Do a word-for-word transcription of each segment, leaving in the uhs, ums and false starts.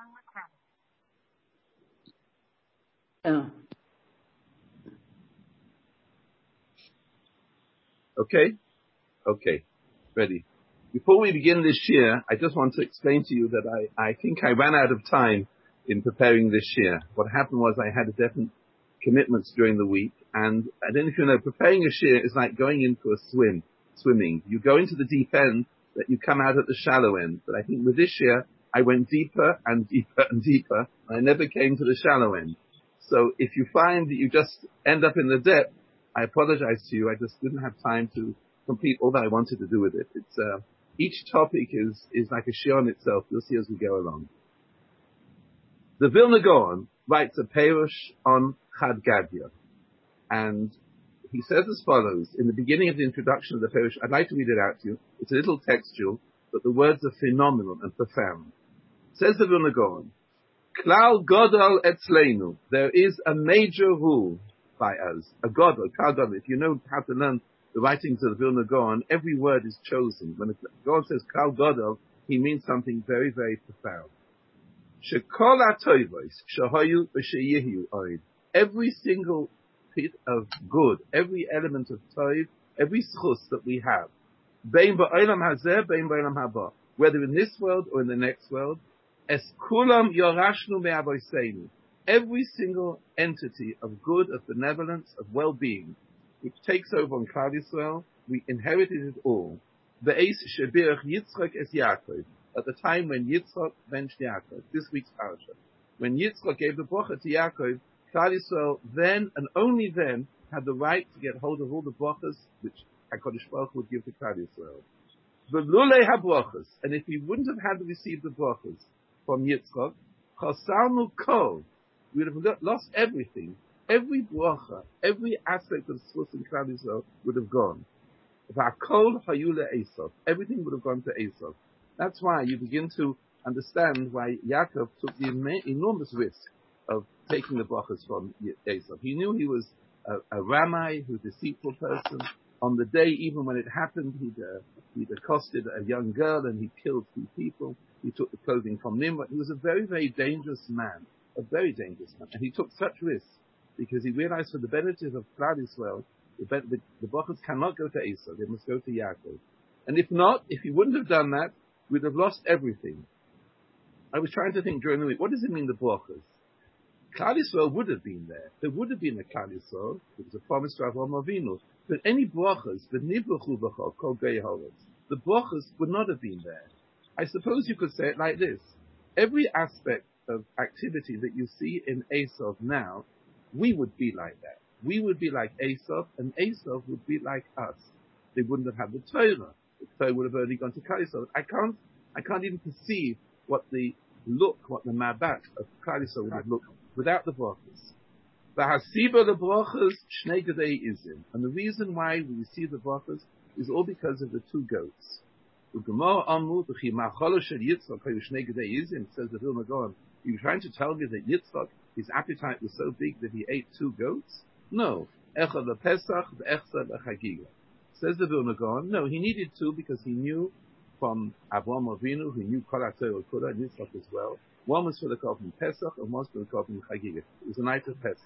Oh. Okay? Okay. Ready. Before we begin this year, I just want to explain to you that I, I think I ran out of time in preparing this year. What happened was I had different commitments during the week, and I don't know if you know, preparing a shir is like going into a swim, swimming. You go into the deep end, that you come out at the shallow end. But I think with this year, I went deeper and deeper and deeper, and I never came to the shallow end. So if you find that you just end up in the depth, I apologize to you. I just didn't have time to complete all that I wanted to do with it. It's, uh, each topic is, is like a shir on itself. You'll see as we go along. The Vilna Gaon writes a perush on Chad Gadya, and he says as follows, in the beginning of the introduction of the perush, I'd like to read it out to you. It's a little textual, but the words are phenomenal and profound. Says the Vilna Gaon, Klal Godol Etzleinu, there is a major rule by us, a Godol, Klal Godol. If you know how to learn the writings of the Vilna Gaon, every word is chosen. When the Gaon says Klal Godol, he means something very, very profound. Shekol HaToivos, Shehoyu V'Sheyihu Oid. Every single bit of good, every element of Tov, every schus that we have, Bein Ba'olam Hazeh, Bein Ba'olam Haba, whether in this world or in the next world, Es Kulam Yorashnu Me'avoseinu. Every single entity of good, of benevolence, of well-being, which takes over on Klal Yisrael, we inherited it all. Be'ez Shebirach Yitzchak Es Yaakov. At the time when Yitzchak benched Yaakov, this week's parasha, when Yitzchak gave the bracha to Yaakov, Klal Yisrael then and only then had the right to get hold of all the brachas which HaKadosh Baruch Hu would give to Klal Yisrael. V'lulei habrachas, and if we wouldn't have had to receive the brachas from Yitzchak, chasalnu kol, we would have lost everything. Every bracha, every aspect of Tzvus in Klal Yisrael would have gone. V'akol hayule Esav, everything would have gone to Esav. That's why you begin to understand why Yaakov took the enormous risk of taking the brachas from Esav. He knew he was a, a Ramai, who's a deceitful person. On the day, even when it happened, he'd, uh, he'd accosted a young girl and he killed two people. He took the clothing from Nimrod. He was a very, very dangerous man, a very dangerous man. And he took such risks because he realized for the benefit of Klal Yisrael, the, the, the brachas cannot go to Esav, they must go to Yaakov. And if not, if he wouldn't have done that, we'd have lost everything. I was trying to think during the week, what does it mean, the brachas? Klal Yisrael would have been there. There would have been a Klal Yisrael. It was a promise to Avraham Avinu. But any brachas, the nivruchu b'chol, kol gei haaretz, the brachas would not have been there. I suppose you could say it like this. Every aspect of activity that you see in Esav now, we would be like that. We would be like Esav, and Esav would be like us. They wouldn't have had the Torah. The Torah would have only gone to Klal Yisrael. I can't, I can't even perceive what the look, what the mabat of Klal Yisrael would have looked without the brachas. The hasiba the brachas shnei gedei izim, and the reason why we receive the brachas is all because of the two goats. The Gemara Amru b'chi ma'achalo shel Yitzchak hayu shnei gedei izim, says the Vilna Gaon. You're trying to tell me that Yitzchak, his appetite was so big that he ate two goats? No. Echad lePesach, ve'echad leChagiga. Says the Vilna Gaon, no, he needed two because he knew from Avraham Avinu, who knew Kol HaTorah Kula, and Yitzchak as well. One was for the Korban Pesach, and one was for the Korban Chagiga. It was the night of Pesach.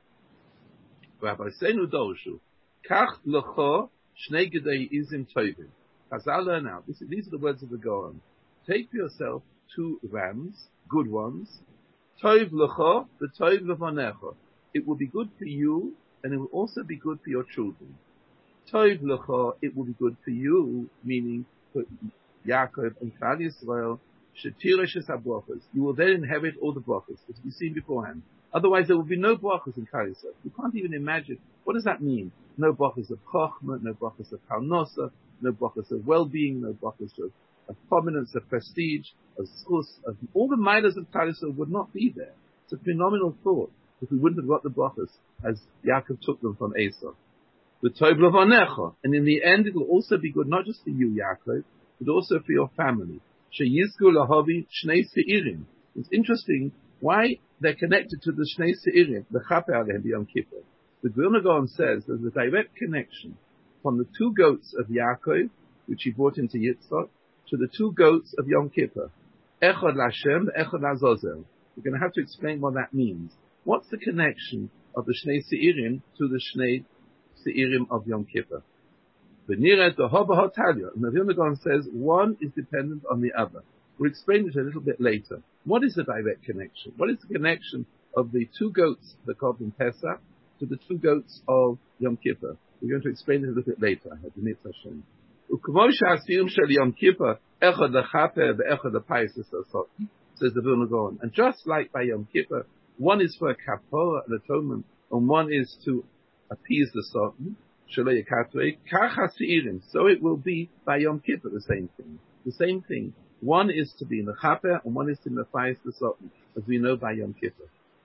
Rabbi Seinu Dorshu, Kach L'cho Shnei Gedei Izim Tovim. Chazal learn out. This, these are the words of the Gaon. Take for yourself two rams, good ones. Tov L'cho, the Tov L'vanecha. It will be good for you, and it will also be good for your children. Tov L'cho, it will be good for you, meaning for Yaakov and Klal Yisrael. Shetireshes habrachas. You will then inherit all the brachas, as we've seen beforehand. Otherwise, there will be no brachas in Klal Yisrael. You can't even imagine. What does that mean? No brachas of chochmah, no brachas of parnosa, no brachas of well-being, no brachas of, of prominence, of prestige, of schus, of all the milas of Klal Yisrael would not be there. It's a phenomenal thought if we wouldn't have got the brachas as Yaakov took them from Esav. The Tov L'vanecha, and in the end, it will also be good not just for you, Yaakov, but also for your family. Sheyizku lahavi shnei seirim. It's interesting why they're connected to the shnei seirim, the chaper alehem b'Yom Kippur. The Vilna Gaon says there's a direct connection from the two goats of Yaakov, which he brought into Yitzchak, to the two goats of Yom Kippur. Echad Lashem, Echad Azazel. We're going to have to explain what that means. What's the connection of the Shnei Seirim to the Shnei Seirim of Yom Kippur? V'niret Dohova Hotalya. And the Vilna Gaon says one is dependent on the other. We'll explain it a little bit later. What is the direct connection? What is the connection of the two goats that called in Pesach to the two goats of Yom Kippur? We're going to explain it a little bit later. I have the Mitzvah Hashem. Ukmo sha'asirim shel Yom Kippur echad lechaper ve'echad lepayis esasot. Says the Vilna Gaon. And just like by Yom Kippur, one is for a kapora, an atonement, and one is to appease the Satan. Shalei yakatrei kach hasirim. So it will be by Yom Kippur the same thing. The same thing. One is to be in the chaper, and one is to nefayis the Satan, as we know by Yom Kippur.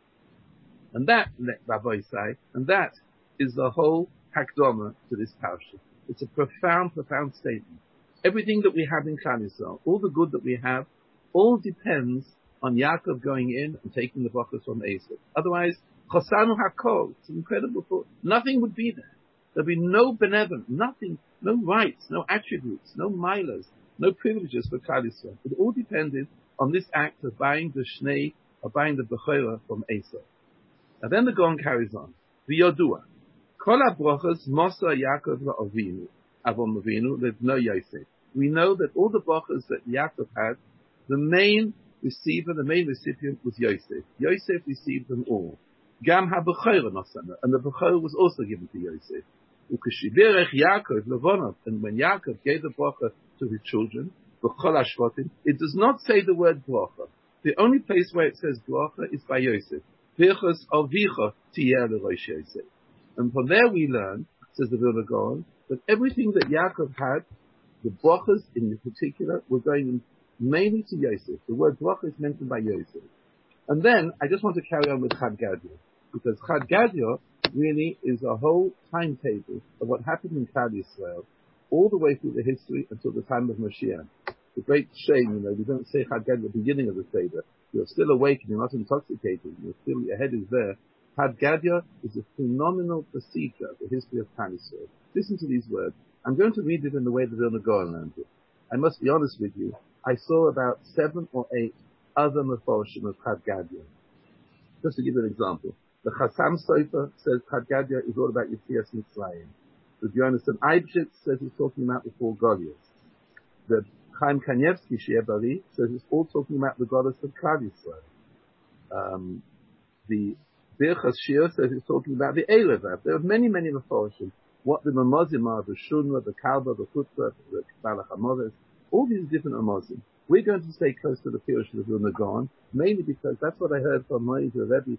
And that, Rabbi say, and that is the whole hakdama to this parsha. It's a profound, profound statement. Everything that we have in Klal Yisrael, all the good that we have, all depends on Yaakov going in and taking the brachos from Esau. Otherwise, chosanu hakol, it's an incredible thought. Nothing would be there. There'd be no benevolence, nothing, no rights, no attributes, no milas, no privileges for Klal Yisrael. It all depended on this act of buying the shnei, of buying the bechorah from Esau. And then the Gaon carries on. V'yodua. Kol ha-brachos mosa Yaakov la'avinu, Avram Avinu, lebno Yosef. We know that all the brachos that Yaakov had, the main receiver, the main recipient was Yosef. Yosef received them all. Gam ha-bechorah nosana, and the bechorah was also given to Yosef. Ukeshivirech Yaakov levonov, and when Yaakov gave the bracha to his children, b'chol hashvatim, it does not say the word bracha. The only place where it says bracha is by Yosef. Virchos avicha tiyeh l'rosh Yosef. And from there we learn, says the Vilna Gaon, that everything that Yaakov had, the brachas in particular, were going mainly to Yosef. The word bracha is mentioned by Yosef. And then I just want to carry on with Chad Gadya, because Chad Gadya really is a whole timetable of what happened in Klal Yisrael all the way through the history until the time of Mashiach. It's a great shame, you know, we don't say Chad Gadya at the beginning of the Seder. You're still awake and you're not intoxicated. You're still, your head is there. Chad Gadya is a phenomenal procedure of the history of Klal Yisrael. Listen to these words. I'm going to read it in the way the Vilna Gaon learned it. I must be honest with you. I saw about seven or eight other meforshim of Chad Gadya. Just to give you an example. The Chassam Sofer says Chad Gadya is all about Yetzias Mitzrayim. The Jonathan Eibschitz says he's talking about the four Goliaths. The Chaim Kanievsky Shir Bari says it's all talking about the goddess of Klal Yisrael. Um, the Birchas Shir says it's talking about the Eilevav. There are many, many meforshim. What the Mamazim are, the Shunra, the Kalba, the Chutzah, the Balach HaMoves, all these different Mamazim. We're going to stay close to the Pirush of the Vilna Gaon, mainly because that's what I heard from Moïse Rebbe,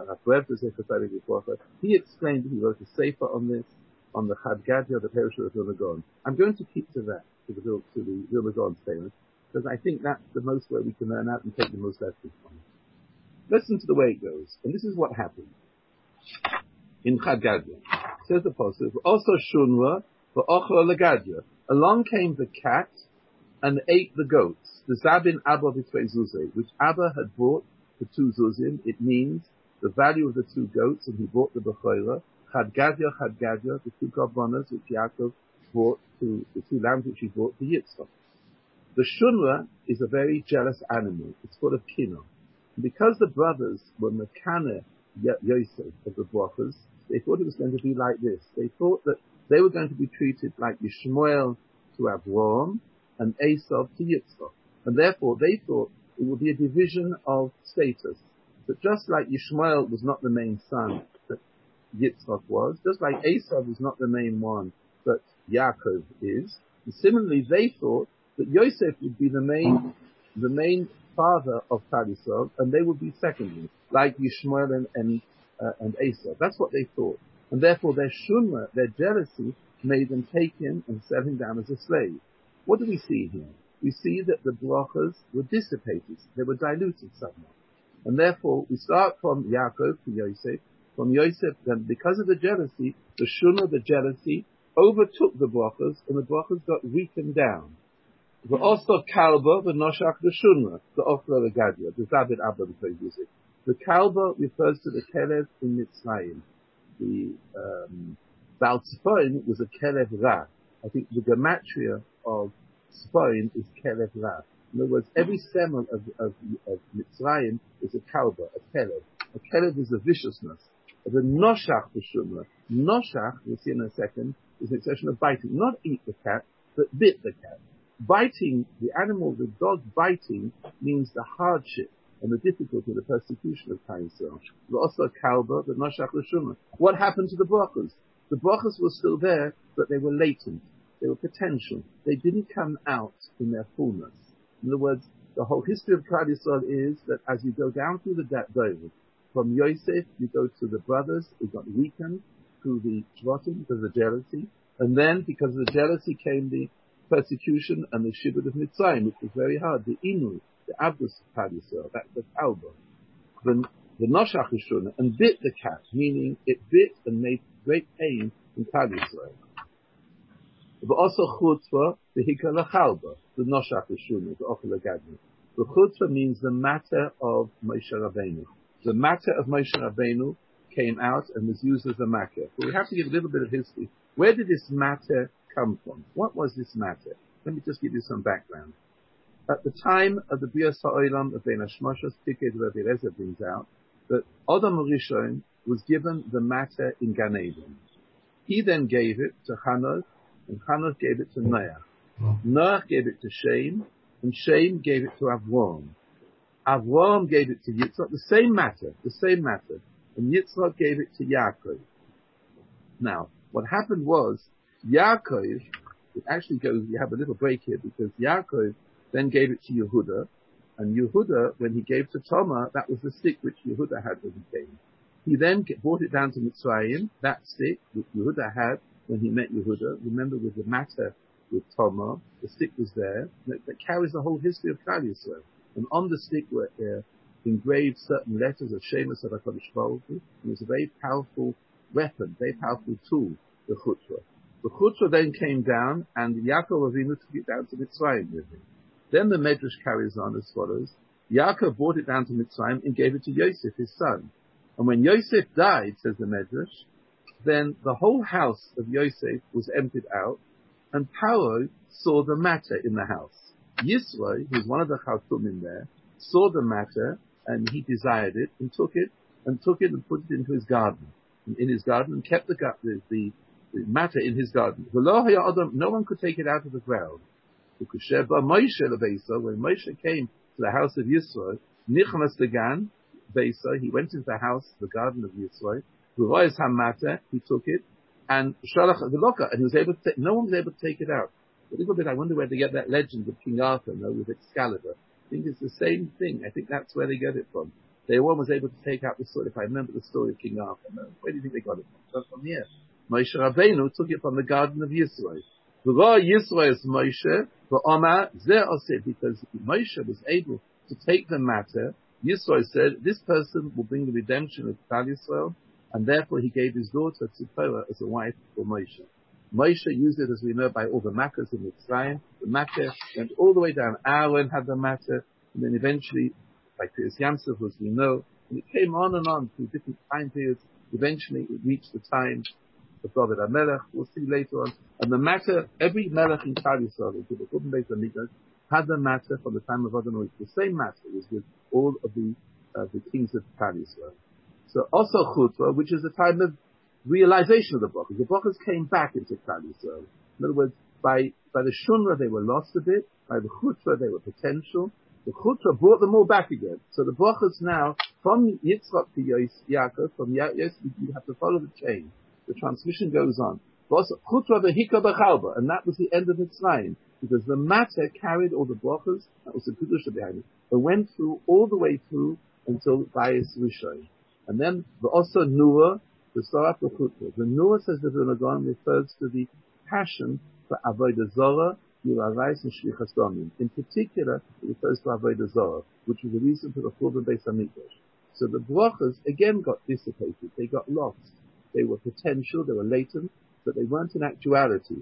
he explained, he wrote a sefer on this, on the Chad Gadya, the Pirush of the Vilna Gaon. I'm going to keep to that, to the, to the Vilna Gaon statement, because I think that's the most way we can learn out and take the most lessons from it. Listen to the way it goes, and this is what happened. In Chad Gadya, says the Apostle, also Shunra, for Ochra Legadya. Along came the cat and ate the goats, the Zabin Abba B'Tvei Zuzeh, which Abba had bought for two Zuzim. It means the value of the two goats, and he bought the Bechorah. Chad Gadya, Chad Gadya, the two Korbanos which Yaakov bought to, the two lambs which he bought to Yitzchak. The Shunra is a very jealous animal. It's full of kino. Because the brothers were Mekane Yosef of the brachas, they thought it was going to be like this. They thought that they were going to be treated like Yishmael to Avraham and Esau to Yitzchak. And therefore they thought it would be a division of status. But just like Yishmael was not the main son that Yitzchak was, just like Esau was not the main one that Yaakov is, and similarly they thought that Yosef would be the main, the main father of Klal Yisrael, and they would be secondary, like Yishmael and, and, uh, and Esau. That's what they thought. And therefore their shunma, their jealousy, made them take him and sell him down as a slave. What do we see here? We see that the brachas were dissipated. They were diluted somewhat. And therefore we start from Yaakov to Yosef. From Yosef, then because of the jealousy, the shunma, the jealousy, overtook the brachas, and the brachas got weakened down. The also kalba, the noshach, the shunra, the ochla, the gadya, the zabit abba, the music. The kalba refers to the kelev in Mitzrayim. The um, Baal Tzpoin was a kelev ra. I think the gematria of Tzpoin is kelev ra. In other words, every semel of, of, of Mitzrayim is a kalba, a kelev. A kelev is a viciousness. The noshach b'shumra. Noshach, we'll see in a second, is an expression of biting. Not eat the cat, but bit the cat. Biting, the animal, the dog biting, means the hardship and the difficulty, the persecution of Klal Yisrael. But also kalba, the noshach b'shumra. What happened to the brachos? The brachos were still there, but they were latent. They were potential. They didn't come out in their fullness. In other words, the whole history of Klal Yisrael is that as you go down through the David, from Yosef, you go to the brothers, who got weakened through the Shvatim because of the jealousy, and then because of the jealousy came the persecution and the Shibud of Mitzrayim, which was very hard. The Inu, the Abdus Klal Yisrael, that's the Kalba. The, the Noshach Rishuna, and bit the cat, meaning it bit and made great pain in Klal Yisrael. But also chutzpah, the hikar lachalba, the noshach rishuna, the ochel agadmi. The chutzpah means the matter of Moshe Rabbeinu. The matter of Moshe Rabbeinu came out and was used as a matter. But we have to give a little bit of history. Where did this matter come from? What was this matter? Let me just give you some background. At the time of the Bias HaOlam of Ben Hashmashos, Tiked Rabbi Eliezer brings out that Adam Rishon was given the matter in Gan Eden. He then gave it to Hanoch, and Hanoch gave it to Noach. Noach gave it to Shem, and Shem gave it to Avram. Avram gave it to Yitzchak, the same matter, the same matter. And Yitzchak gave it to Yaakov. Now, what happened was, Yaakov, it actually goes, you have a little break here, because Yaakov then gave it to Yehuda, and Yehuda, when he gave to Tamar, that was the stick which Yehuda had when he came. He then brought it down to Mitzrayim, that stick which Yehuda had when he met Yehuda. Remember, with the matter with Tamar, the stick was there, that, that carries the whole history of Klal Yisrael. And on the stick were uh, engraved certain letters of Shemus of HaKadosh Baruch Hu, and it was a very powerful weapon, very powerful tool, the chutzpah. The chutzpah then came down, and Yaakov Avinu took it down to Mitzrayim with him. Then the Medrash carries on as follows. Yaakov brought it down to Mitzrayim and gave it to Yosef, his son. And when Yosef died, says the Medrash, then the whole house of Yosef was emptied out, and Paro saw the matter in the house. Yisro, who was one of the Chaltumim there, saw the matter, and he desired it, and took it, and took it and put it into his garden, in his garden, and kept the, the, the, the matter in his garden. No one could take it out of the ground. When Moshe came to the house of Yisro, Nichnas Dagan, Beisa, he went into the house, the garden of Yisro, he took it, and Shalach Veloka, and he was able to take, no one was able to take it out. A little bit, I wonder where they get that legend of King Arthur, no, with Excalibur. I think it's the same thing. I think that's where they get it from. No one was able to take out the sword. If I remember the story of King Arthur, no, where do you think they got it from? Just from here. Moshe Rabbeinu took it from the garden of Yisro. V'ra Yisro is Moshe, v'Omar zeh oseh, because Moshe was able to take the matter. Yisro said, this person will bring the redemption of Klal Yisrael, and therefore he gave his daughter Tzipporah as a wife for Moshe. Moshe used it, as we know, by all the makkahs in Mitzrayim. The makkah went all the way down. Aaron had the matter, and then eventually, by Pius Yamsuf, as we know, and it came on and on through different time periods. Eventually, it reached the time of David HaMelech. We'll see later on. And the matter, every melech in Klal Yisrael, into the Churban Beis Hamikdash, had the matter from the time of Adonai. The same matter was with all of the uh, the kings of Klal Yisrael. So also Chutzpah, which is the time of realization of the brachos. The brachos came back into Klal Yisrael. In other words, by by the Shunra they were lost a bit. By the Chutzpah they were potential. The Chutzpah brought them all back again. So the brachos now, from Yitzchak to Yos, Yaakov, from Yaakov, you have to follow the chain. The transmission goes on. Chutzpah v'hikar b'chalba, and that was the end of Mitzrayim, because the matter carried all the brachos. That was the kedusha behind it. It went through all the way through until Bayis Rishon. And then the also Nuah, the Sarat L'Chutbah. The Nuah, says the Vilna refers to the passion for Avodah Zorah, Yirarais, and Shlichas Domim. In particular, it refers to Avodah Zorah, which was the reason for the Churban Beis Hamikdash. So the brachos again got dissipated. They got lost. They were potential, they were latent, but they weren't in actuality.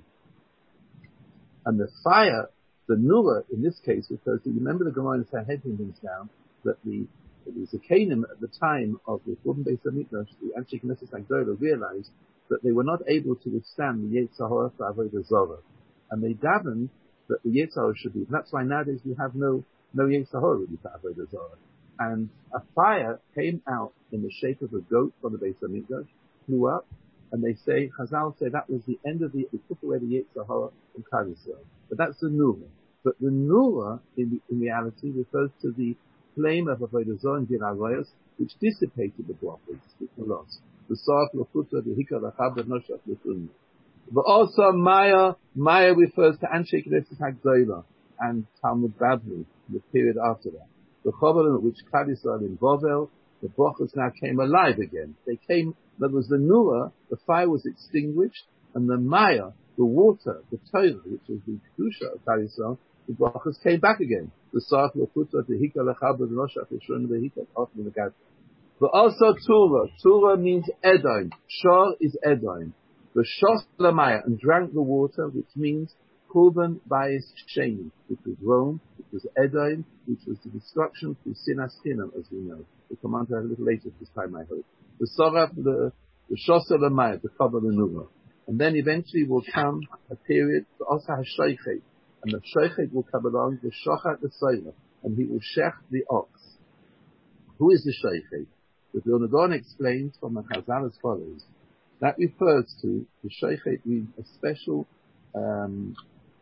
And the fire, the Nuah, in this case, refers to, you remember the Gemara in Sanhedrin brings down that the the Zakanim at the time of the Churban Beis Hamikdash, the Anshe Knesset Agdola, realized that they were not able to withstand the Yetzer Hara for Avodah Zorah. And they davened that the Yetzirah should be. And that's why nowadays we have no, no Yetzirah really for Avodah Zarah. And a fire came out in the shape of a goat from the Beis Hamikdash, flew up, and they say, Chazal say that was the end of the, it took away the Yetzirah from Klal Yisrael. But that's the Nura. But the Nura, in, in reality, refers to the flame of Avodah Zarah and Din Arayos, which dissipated the brachos, which were lost. The Sarf, L'chutra, the Hikar, the Chab, the Noshach, the Sunni. But also Maya, Maya refers to Anshe Knesset HaGdolah and Talmud Bavli, the period after that. The Chobar, which Klal Yisrael in Bovel, the brachos now came alive again. They came, that was the Nura, the fire was extinguished, and the Maya, the water, the Torah, which was the Kedusha of Klal Yisrael, the brachos came back again. The Sarf, the Chutzah, the Hikar, the Chab, the Noshach, the Shon, the Hikar, often the Gad. But also Tura. Tura means Edom. Shor is Edom. The Shos Lamaya, and drank the water, which means Korban Bayis Sheni, which was Rome, which was Edom, which was the destruction through Sinas Chinam, as we know. We'll come on to that a little later this time, I hope. The Soraf, the, the Shos Lamaya, the Kabbalah Nura. And then eventually will come a period, the Osa HaShoichet, and the Shoichet will come along, the Shochat the Soila, and he will shech the ox. Who is the Shoichet? The Vilna Gaon explains from the Chazal as follows. That refers to, the Shoichet means a special, um,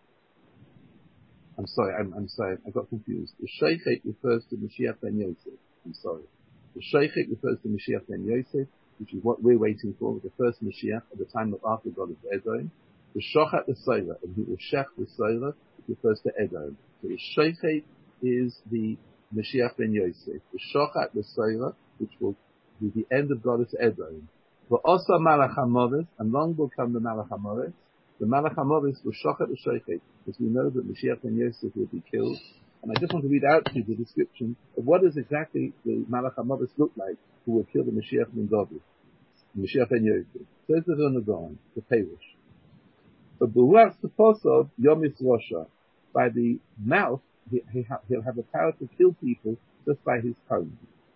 I'm sorry, I'm, I'm sorry, I got confused. The Shoichet refers to Mashiach ben Yosef. I'm sorry. The Shoichet refers to Mashiach ben Yosef, which is what we're waiting for, the first Mashiach at the time of after God of Edom. The Shochat the Soila, and he will shech the Soila, which refers to Edom. So the Shoichet is the Mashiach ben Yosef. The Shochat the Soila, which will be the end of Goddess Edom. But also Malach HaMoris, and long will come the Malach HaMoris. The Malach HaMoris will Shochat the Shoichet, because we know that Mashiach ben Yosef will be killed. And I just want to read out to you the description of what does exactly the Malach HaMoris look like who will kill the Mashiach ben David, Mashiach ben Yosef. Says the Vilna Gaon, the Perush. But Beruach Tefosov Yomis Rosha, by the mouth, he, he ha, he'll have the power to kill people just by his tongue.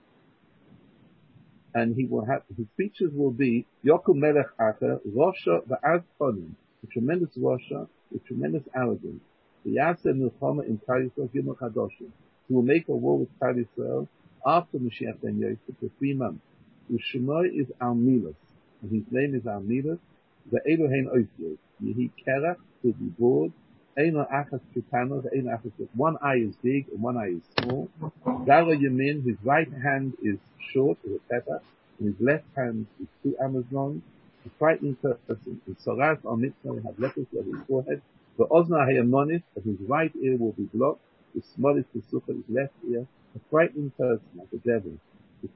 And he will have, his features will be Yokum Melech Acher, Rosha v'az Konim, a tremendous Rosha, a tremendous arrogance. The Yaseh Milchama in Klal Yisrael Gimel Chadoshim. He will make a war with Klal Yisrael after Mashiach ben Yosef for three months. His Shemoi is Almilas, and his name is Almilas. The Elohein Ophir. Yehi Kerach will be broad. Eino Achas Kitano, the Eino Achas, one eye is big and one eye is small. Dara Yamin, his right hand is short, as a pepper, and his left hand is two amos long. A frightening person. In Soras or Mitzvah, will have leprosy on his forehead. The Ozna Hayamonis, of his right ear will be blocked. The smallest the Sukkah, his left ear. A frightening person, like a devil. If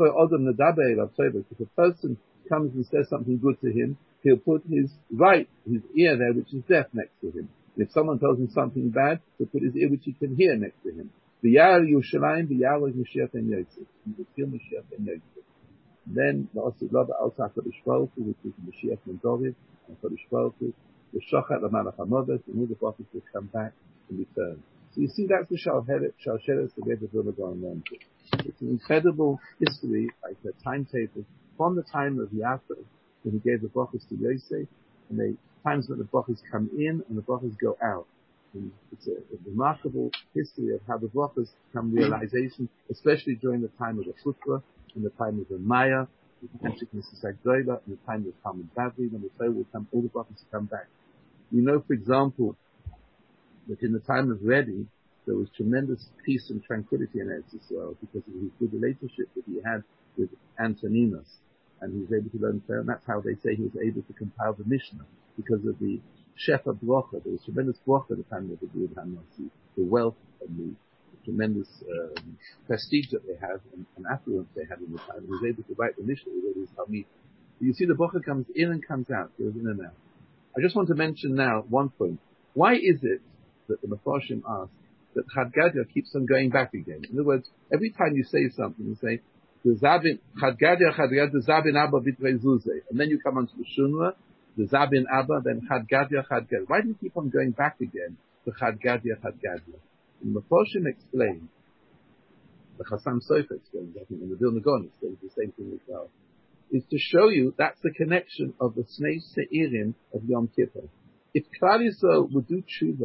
a person comes and says something good to him, he'll put his right, his ear there, which is deaf, next to him. And if someone tells him something bad, he'll put his ear, which he can hear, next to him. The Yar Yerushalayim, the Yar of Mashiach ben Yosef. He will kill Mashiach ben Yosef. Then the Osid also HaKadosh Baruch Hu, which is Mashiach ben David, and HaKadosh Baruch Hu, the Shochat the Malach HaModes, and all the prophets will come back and return. So you see, that's the Shalsheres the way the Vilna Gaon learned it. It's an incredible history, like a timetable, from the time of Yaakov, when he gave the brachos to Yosef, and the times when the brachos come in and the brachos go out. And it's a, a remarkable history of how the brachos come realization, especially during the time of the Futra, and the time of the Maya, the Anshe Knesset HaGdolah, and the time of Talmud Bavli, when the Torah will come, all the brachos come back. We know, for example, that in the time of Redi, there was tremendous peace and tranquility in Eretz Yisrael because of his good relationship that he had with Antoninus. And he was able to learn Torah, and that's how they say he was able to compile the Mishnah, because of the Shefa Brocha. There was tremendous Brocha at the time of the Gud HaNasi, the wealth and the, the tremendous um, prestige that they had and, and affluence they had in the time. He was able to write the Mishnah with his Talmid. You see, the Brocha comes in and comes out, goes in and out. I just want to mention now one point. Why is it that the Mefarshim ask that Chad Gadya keeps on going back again? In other words, every time you say something, you say, the Zabin, Chad Gadya, Chad Gadya, the Zabin Abba Vitrei Zuzeh. And then you come on to the Shunra, the Zabin Abba, then Chad Gadya, Chad Gadya. Why do you keep on going back again to Chad Gadya, Chad Gadya? And the Mefarshim explains, the Chassam Sofer explains, I think, and the Vilna Gaon explains the same thing as well, is to show you that's the connection of the Snei Seirim of Yom Kippur. If Klal Yisrael would do tshuva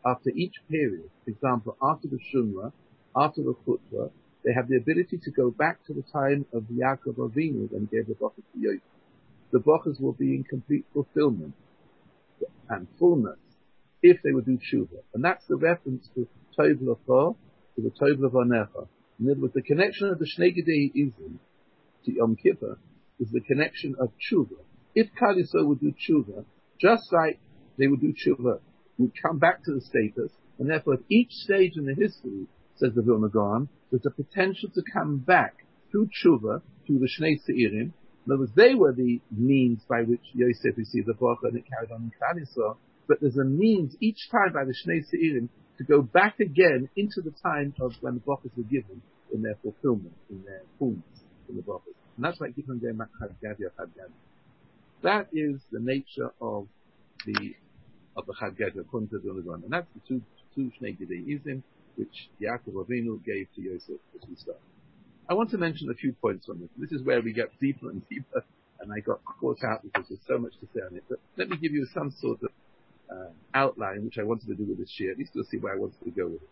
after each period, for example, after the Shumra, after the Chutbah, they have the ability to go back to the time of Yaakov Avinu when he gave the brachas to Yosef. The brachas will be in complete fulfillment and fullness if they would do tshuva. And that's the reference to Tov L'cho, to the Tov L'vonecha. In other words, the connection of the Shnei Gedei Izim to Yom Kippur is the connection of tshuva. If Klal Yisrael would do tshuva, just like they would do tshuva, would come back to the status, and therefore at each stage in the history, says the Vilna Gaon, there's a potential to come back through tshuva, through the Shnei Seirim. In other words, they were the means by which Yosef received the bracha and it carried on in Klal Yisrael. But there's a means each time by the Shnei Seirim to go back again into the time of when the brachas were given in their fulfillment, in their fullness, in the brachas. And that's why I keep on going back, Chad Gadya, Chad Gadya. That is the nature of the of the Chad Gadya, according to the Vilna Gaon. And that's the two, two Shnei Gedei Izim, which Yaakov Avinu gave to Yosef as we start. I want to mention a few points on this. This is where we get deeper and deeper, and I got caught out because there's so much to say on it. But let me give you some sort of uh, outline, which I wanted to do with this year. At least you'll see where I wanted to go with it.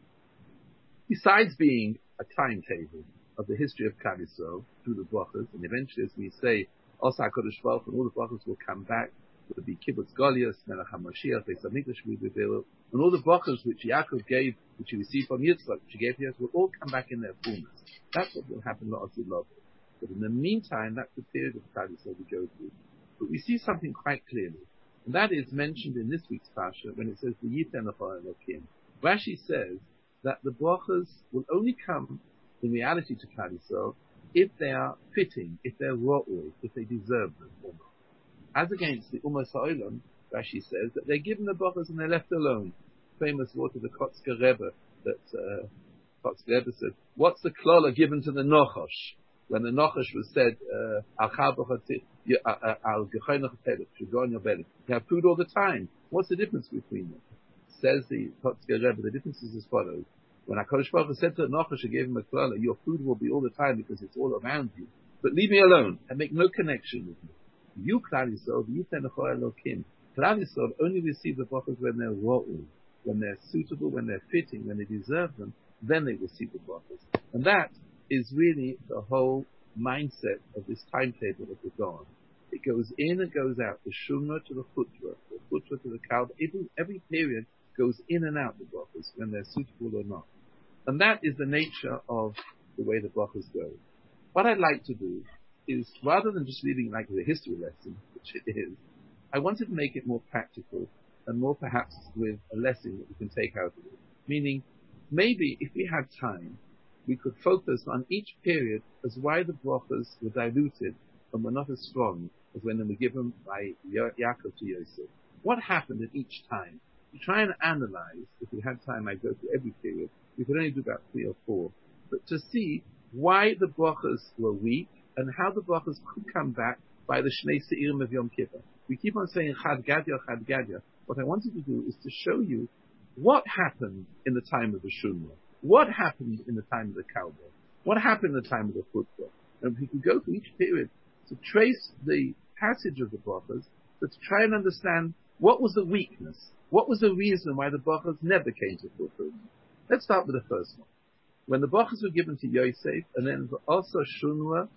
Besides being a timetable of the history of Klal Yisrael through the brachas, and eventually, as we say, also HaKadosh Baruch Hu, and all the brachas will come back. There will be Kibbutz Goliath, Melech HaMashiach, Beis HaMikdash will be built, and all the brachas which Yaakov gave, which he received from Yitzchak, which he gave to us, will all come back in their fullness. That's what will happen, not as we love it. But in the meantime, that's the period of Klal Yisrael we go through. But we see something quite clearly, and that is mentioned in this week's Pasha when it says the Yiten Achor Elokim. Rashi says that the brachas will only come in reality to Klal Yisrael if they are fitting, if they're ra'ul, if they deserve them or not. As against the Ummah Ha'olam, Rashi says that they're given the brachas and they're left alone. Famous word of the Kotzker Rebbe that uh, Kotzker Rebbe said, what's the klala given to the Nochosh? When the Nochosh was said, Al Gechoynach Pelech, Shugon Yobelich, you have food all the time. What's the difference between them? Says the Kotzker Rebbe, the difference is as follows. When HaKadosh Baruch Hu said to the Nochosh and gave him a klala, your food will be all the time because it's all around you. But leave me alone and make no connection with me. You, Klal Yisrael, you Yiten Achor Elokim. Klal Yisrael only receive the brachas when they're ra'ul, when they're suitable, when they're fitting, when they deserve them, then they receive the brachas. And that is really the whole mindset of this timetable of the Gaon. It goes in and goes out, the Shumra to the Chutbah, the Chutbah to the Kalb. Every, every period goes in and out the brachas, when they're suitable or not. And that is the nature of the way the brachas go. What I'd like to do is, rather than just leaving it like a history lesson, which it is, I wanted to make it more practical and more perhaps with a lesson that we can take out of it. Meaning, maybe if we had time, we could focus on each period as why the brachas were diluted and were not as strong as when they were given by Yaakov to Yosef. What happened at each time? To try and analyze, if we had time, I'd go through every period. We could only do about three or four. But to see why the brachas were weak, and how the brachas could come back by the Shnei Seirim of Yom Kippur. We keep on saying Chad Gadya, Chad Gadya. What I wanted to do is to show you what happened in the time of the Shumra, what happened in the time of the Kalba, what happened in the time of the Chutbah. And if we could go through each period to trace the passage of the brachas, but to try and understand what was the weakness, what was the reason why the brachas never came to fulfillment. Let's start with the first one. When the brachas were given to Yosef, and then also Shumra,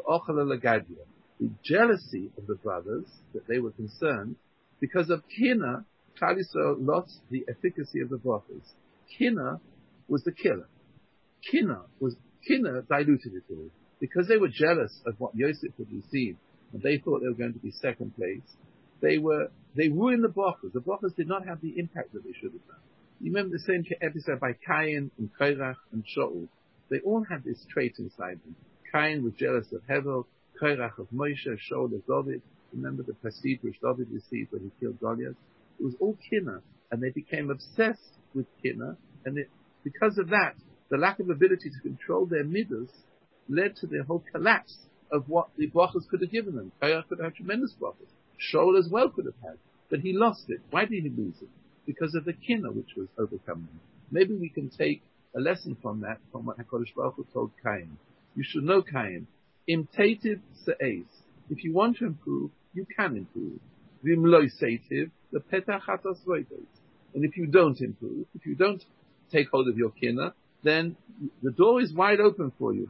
the jealousy of the brothers, that they were concerned, because of Kina, Klal Yisrael lost the efficacy of the brachas. Kina was the killer. Kina was, Kina diluted it all. Because they were jealous of what Yosef had received, and they thought they were going to be second place, they were, they ruined the brachas. The brachas did not have the impact that they should have done. You remember the same episode by Cain and Korach and Shaul. They all had this trait inside them. Cain was jealous of Hevel, Korach of Moshe, Shaul of David. Remember the prestige which David received when he killed Goliath? It was all Kina, and they became obsessed with Kina, and it, because of that, the lack of ability to control their midas led to the whole collapse of what the brachas could have given them. Korach could have had tremendous brachas. Shaul as well could have had, but he lost it. Why did he lose it? Because of the Kina which was overcoming him. Maybe we can take a lesson from that, from what HaKadosh Baruch Hu told Cain. You should know, Cain, imtativ se'es. If you want to improve, you can improve. Vim lo seitiv, the petach chatos roitos. And if you don't improve, if you don't take hold of your kinna, then the door is wide open for you.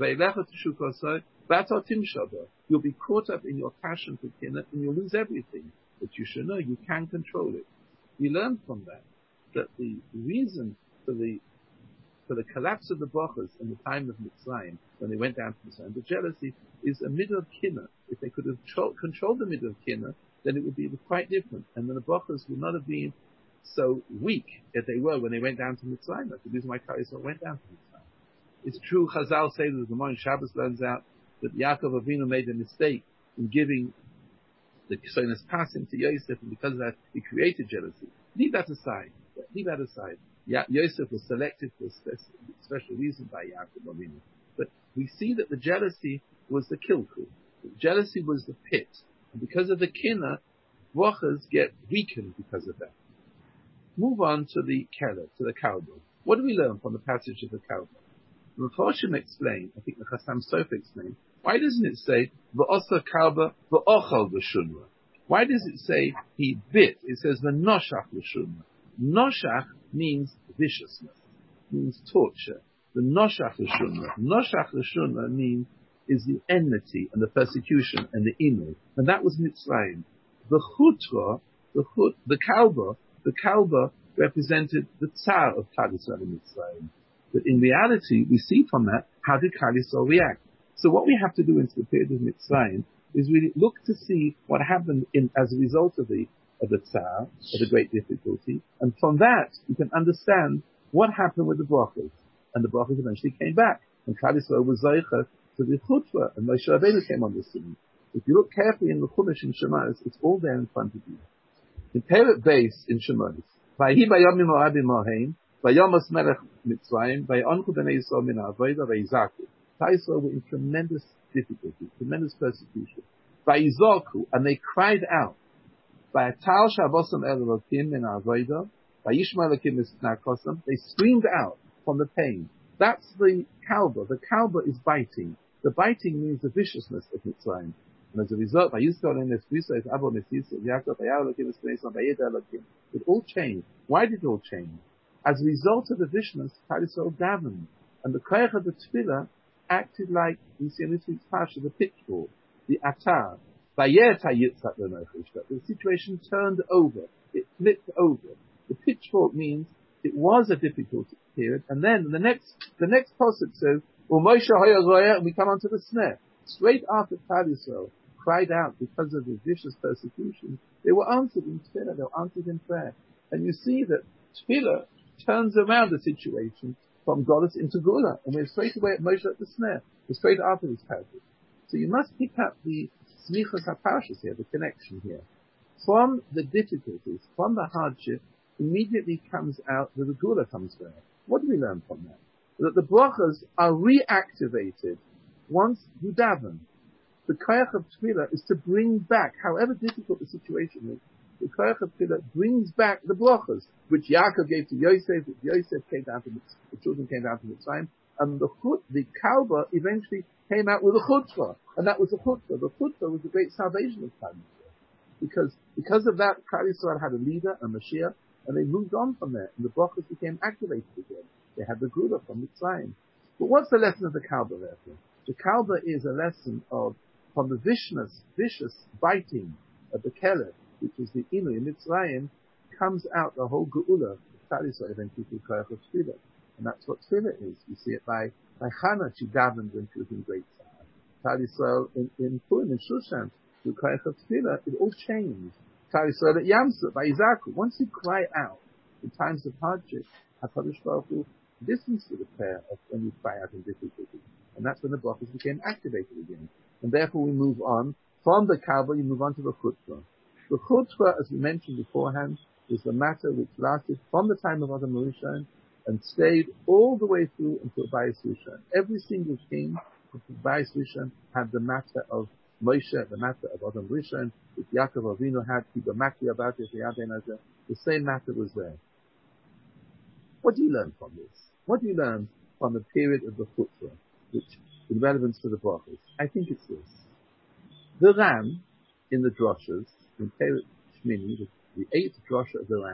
You'll be caught up in your passion for kinna and you'll lose everything. But you should know you can control it. We learned from that that the reason for the for the collapse of the brachas in the time of Mitzrayim, when they went down to Mitzrayim, the jealousy is a middle of kinna. If they could have tro- controlled the middle of kinna, then it would be quite different. And then the brachas would not have been so weak as they were when they went down to Mitzrayim. That's the reason why Klal Yisrael went down to Mitzrayim. It's true, Chazal say that the Gemara in Shabbos learns out that Yaakov Avinu made a mistake in giving the Kesonis Pasim to Yosef, and because of that, he created jealousy. Leave that aside. Leave that aside. Ya- Yosef was selected for a special, special reason by Yaakov Avinu. But we see that the jealousy was the kilku. The jealousy was the pit. And because of the kinna, brachas get weakened because of that. Move on to the keller, to the kalba. What do we learn from the passage of the kalba? The Mefarshim explain, I think the Chassam Sofer explained, why doesn't it say, v'osa kalba v'ochal v'shunra? Why does it say he bit? It says v'noshach v'shunra. Noshach means viciousness, means torture. The noshach v'shunra. Noshach v'shunra means is the enmity and the persecution and the inu. And that was Mitzrayim. The chutra, the chut, the kalba, the kalba represented the tsar of Klal Yisrael in Mitzrayim. But in reality, we see from that, how did Klal Yisrael react? So what we have to do in the period of Mitzrayim is really look to see what happened in, as a result of the, of the tsar, of the great difficulty. And from that, you can understand what happened with the brachos. And the brachos eventually came back. And Klal Yisrael was zeicha to the chutva, and Moshe Rabbeinu came on the scene. If you look carefully in the Chumash in Shemais, it's all there in front of you. In Peret Beis in Shemais, Vayhi bayomim mo'abim mo'heim, Vayomos melech Mitzrayim, Vayonchu b'nei Yisrael min ha'avoda, Vayizaku. Klal Yisrael were in tremendous difficulty, tremendous persecution. Vayizaku, and they cried out. Vayatal shavosam el Elokim min ha'avoda, Vayishma Elokim misnakosam. They screamed out from the pain. That's the kalba. The kalba is biting. The biting means the viciousness of Mitzrayim. And as a result, it all changed. Why did it all change? As a result of the viciousness, Klal Yisrael davened. And the koyach of the tefillah acted like, you see in this week's parsha, the pitchfork, the atar. The situation turned over. It flipped over. The pitchfork means it was a difficult period. And then the next, the next pasuk says, and we come onto the snare. Straight after Klal Yisrael cried out because of the vicious persecution, they were answered in tefillah, they were answered in prayer. And you see that tefillah turns around the situation from Golus into Gula. And we're straight away at Moshe at the snare. We're straight after this passage. So you must pick up the smichas haparshas here, the connection here. From the difficulties, from the hardship, immediately comes out that the Gula comes there. What do we learn from that? That the brachas are reactivated once you daven. The koyach of tefillah is to bring back, however difficult the situation is, the koyach of tefillah brings back the brachas, which Yaakov gave to Yosef, which Yosef came down to, the children came down to Mitzrayim, and the chut, the kalba eventually came out with a chutva, and that was a chutva. The chutva was the great salvation of Klal Yisrael. Because, because of that, Klal Yisrael had a leader, a Mashiach, and they moved on from there, and the brachas became activated again. They had the Gula from Mitzrayim. But what's the lesson of the kalba therefore? The kalba is a lesson of, from the vicious, vicious biting of the kelet, which is the inu in Mitzrayim, comes out the whole geula, Klal Yisrael eventually through koyach of tefillah. And that's what tefillah is. You see it by, by Hannah, she davened when she was in great Klal Yisrael in, in Purim, in Shushan, through koyach of tefillah, it all changed. Klal Yisrael at Yamsuf, by Yizaku. Once you cry out in times of hardship, HaKadosh Baruch Hu listens to the prayer of when you cry out in difficulty. And that's when the brachas became activated again. And therefore we move on. From the kalba, you move on to the chutva. The chutva, as we mentioned beforehand, is the matter which lasted from the time of Adam Rishon and stayed all the way through until Bayis Rishon. Every single king of Bayis Rishon had the matter of Moshe, the matter of Adam Rishon, which Yaakov Avinu had, Kibamaki about it, the same matter was there. What do you learn from this? What do you learn from the period of the chutva, which in relevance to the brachos? I think it's this. The Ram, in the droshes, in Peret Shmini, the, the eighth drosha of the Ram,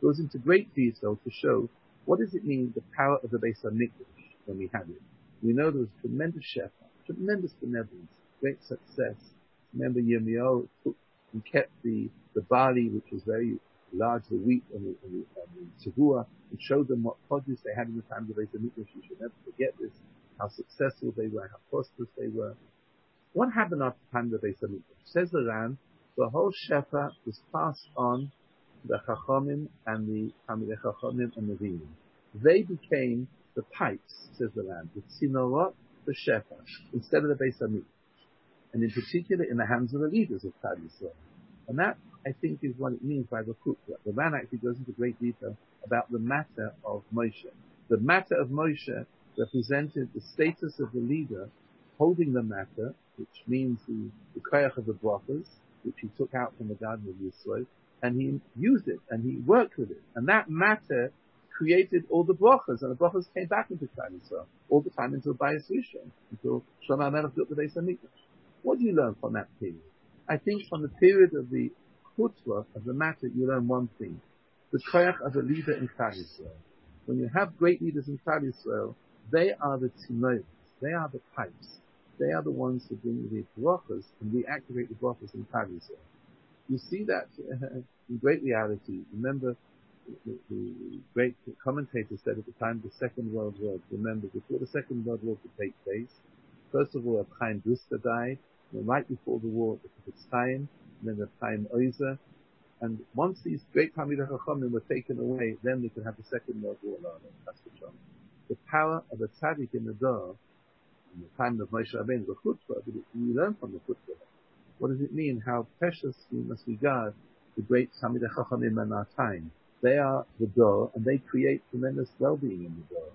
goes into great detail to show what does it mean, the power of the Beis HaMikdash when we had it. We know there was tremendous shefa, tremendous benevolence, great success. Remember Yirmiyahu took and kept the, the barley, which was very large, the wheat and the, and the, and the tzavua, and showed them what produce they had in the time of the Beis HaMikdash. You should never forget this, how successful they were, how prosperous they were. What happened after the time of the Beis HaMikdash? Says the Ran, the whole shefa was passed on to the Chachamim and the Talmidei Chachamim and the Nevi'im. They became the pipes, says the Ran, the tzinorot, the shefa, instead of the Beis HaMikdash. And in particular in the hands of the leaders of Klal Yisrael. And that, I think, is what it means by the khutbah. The Ran actually goes into great detail about the matter of Moshe. The matter of Moshe represented the status of the leader holding the matter, which means the, the koyach of the brachas, which he took out from the Garden of Yisrael, and he used it, and he worked with it. And that matter created all the brachas, and the brachas came back into Klal Yisrael, all the time until Bayis Rishon, until Shlomo HaMelech built the Beis HaMikdash. What do you learn from that period? I think from the period of the khutbah of the matter, you learn one thing. The koyach of a leader in Klal Yisrael. When you have great leaders in Klal Yisrael, they are the tzinoros, they are the pipes. They are the ones who bring the brachas and reactivate the brachas in Klal Yisrael. You see that uh, in great reality. Remember, the, the great commentator said at the time of the Second World War, remember, before the Second World War could take place, first of all, a Chaim Brisker died, and right before the war, the Chafetz Chaim, and then the Chaim Oizer. And once these great Talmidei Chachamim were taken away, then we could have the Second World War. That's the trouble. The power of a tzaddik in the door, in the time of Moshe Rabbeinu, the chutzpah, we learn from the chutzpah. What does it mean? How precious we must regard the great Talmidei Chachamim in our time. They are the door, and they create tremendous well-being in the door.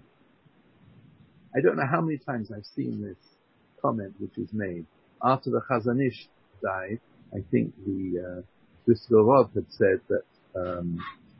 I don't know how many times I've seen this comment which is made. After the Chazon Ish died, I think the uh, Brisker Rov had said that, um,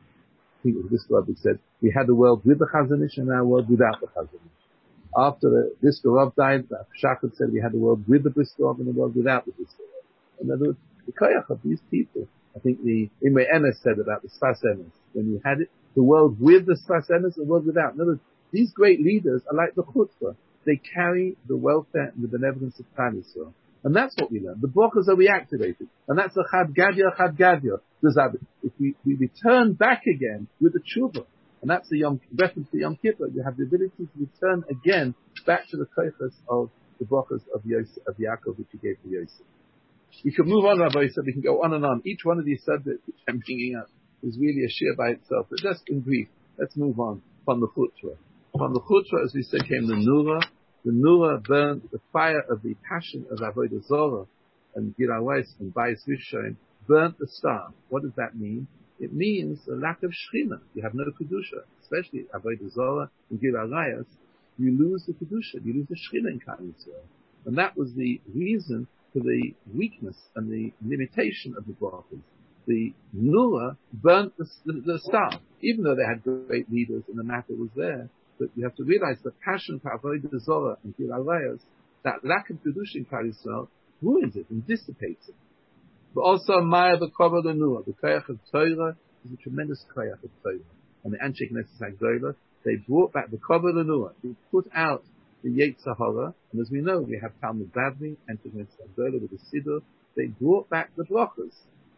I think it was Brisker Rov had said, we had a world with the Chazon Ish and now a world without the Chazon Ish. After the Brisker Rov died, the Shach had said we had a world with the Brisker Rov and a world without the Brisker Rov. In other words, the koyach of these people, I think the Imre Emes said about the Sfas Emes, when you had it, the world with the Sfas Emes and the world without. In other words, these great leaders are like the chutzpah. They carry the welfare and the benevolence of Klal Yisrael. And that's what we learn. The brachas are reactivated. And that's the Chad Gadya, Chad Gadya. If we, we return back again with the tshuva, and that's the Yom, reference to Yom Kippur, you have the ability to return again back to the koychas of the brachas of Yosef, of Yaakov, which he gave to Yosef. We can move on, Rabbi Yosef, we can go on and on. Each one of these subjects which I'm bringing up is really a shir by itself. But just in brief, let's move on from the chutva. From the chutva, as we said, came the nura. The nura burned, the fire of the passion of Avodah Zorah and Gilal Weiss and Bayis Rishon burnt the star. What does that mean? It means the lack of Shechina. You have no Kedusha, especially Avodah Zorah and Gilal Weiss. You lose the Kedusha, you lose the Shechina in Klal Yisrael. And that was the reason for the weakness and the limitation of the brachas. The nura burnt the, the, the star, even though they had great leaders and the matter was there. But you have to realize the passion for Avodah Zorah and Gilal Weiss, that lack of Kedusha in Klal Yisrael, ruins it and dissipates it. But also, Maya B'Kavod Nura, the koyach of Torah is a tremendous koyach of Torah. And the Anshe Knesset HaGdolah, they brought back the Kavod Nura. They put out the Yetzer Hara, and as we know, we have Talmud Bavli, Anshe Knesset HaGdolah with the Siddur. They brought back the brachas.